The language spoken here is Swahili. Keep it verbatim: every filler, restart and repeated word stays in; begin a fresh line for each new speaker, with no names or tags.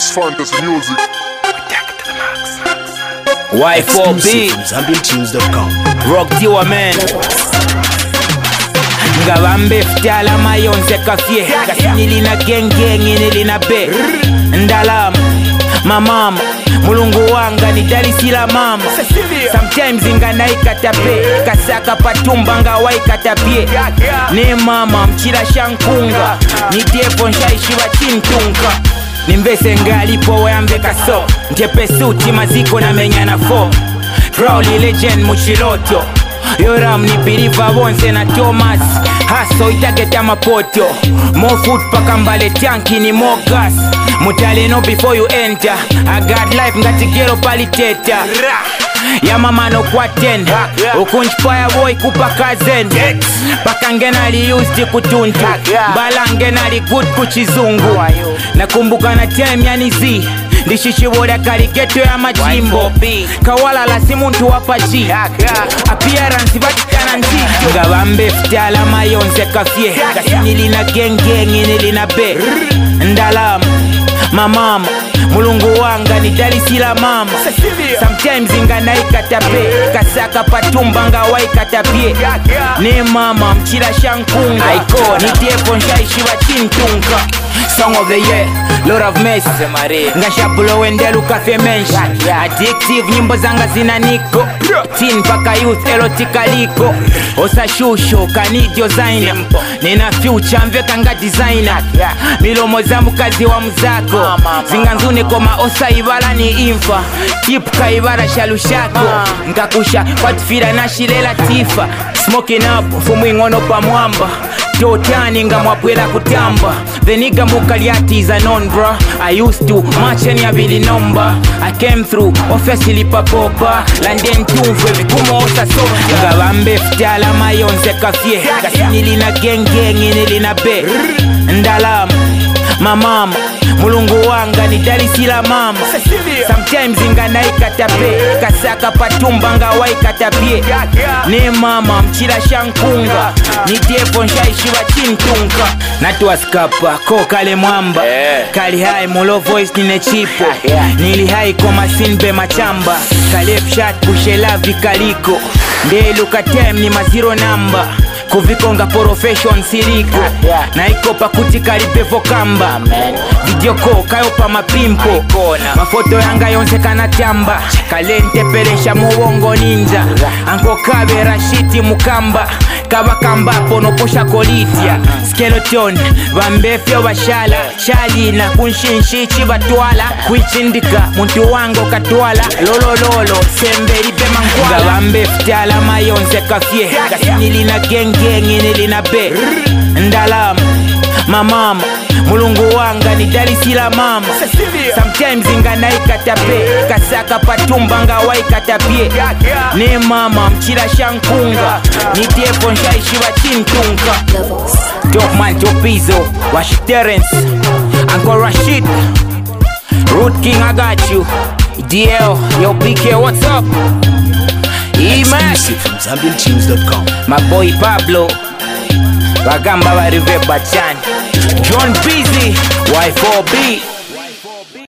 It's fantasy music.
Y four B
Zambian Tunes dot com.
Rock Diwa man Ngabambe ftala mayonze kafye Kasinili na gengenge nili na be Ndalama Mamama Mulungu wanga ni dali sila mama Sometimes inga na ikatape Kasaka patumba nga wa ikatapie Ne mama mchila shankunga Ni defo nshaishiwa chintunga Nimbese ngalipo wambe kaso Ntepe suti maziko na menya na fo Crowley legend muchiloto Yoram ni biriva bonse na Thomas Haso itageta mapoto More food paka mbale tanki ni more gas Mutale no before you enter I got life ngati gero paliteta Ya mama no kwa ten Ukunchpaya boy kupa kazen Paka ngena li used kutuntu Bala ngena li good kuchizungu Nakumbuka na time ya nizi Ndishishiboda karigeto ya majimbo Kawala la simuntu wapa G Appearance vatikana nzito Ngabambe ftala mayonze kafye Kasinili na gengenge nili na be Ndalama Mamama Mulungu wanga ni dali sila mama Sometimes inga na ikatape Kasaka patumba nga wa ikatapie Ne mama mchila shankunga Ni defo nshaishiwa chintunga Song of the year, Lord of Mercy Ngasha bulo wendelu kafe menshi Addictive nyimbo zanga zina niko Teen paka youth erotica liko Osa shusho kanidio zaina Nina future mveka nga designer Milomo za mukazi wa mzako Zinganzune koma osa ibala ni infa Tip ka ibara shalushako Nkakusha kwa tufira na shilela tifa Smoking up fumu ingono pa mwamba Totani nga mwapwela kutamba The nigga mukaliati is a non bro I used to match any abili number I came through office lipa popa Landen tumfwe vikumo osa soja Ngabambe ftala mayonze kafye Kasinili na gengenge nili na be Ndalama Mamama Mulungu wanga ni dali sila mama Sometimes inga na ikatape Kasaka patumba nga wa ikatapie Ne mama mchila shankunga Ni defo nshaishiwa chintunga Natuwa skapa ko kale mwamba Kali hai mulo voice nine chipo Nili hai koma sinbe machamba Kalep shat bushela vikaliko Ndelu katem ni maziro namba Kuvikonga profession siriko Na ikopa kutika lipevo kamba Video ko kayopa mapimpo Mafoto yanga yonse kanatamba Kalente pelesha muwongo ninja Anko kabe rashiti mukamba Kaba kamba pono posha kolitia Skeleton Vambefyo bashala Shali na kunshinshichi batwala Kuichindika muntu wango katwala Lolo lolo sembe lipe mangwala Ngabambe ftala mayonze kafye Kasinili na gengenge nili na be Ndalama Mamama Mulungu wanga ni dali sila mama Sometimes inga na ikatape Kasaka patumba nga wa ikatapie Ne mama mchila shankunga Ni defo nshaishiwa chintunga Top man Topizo Wash Terence Uncle Rashid Root King I got you D L Yo B K what's up E-Man
From Zambian Tunes dot com.
My boy Pablo Bagamba Barive Bachani John Busy Y four B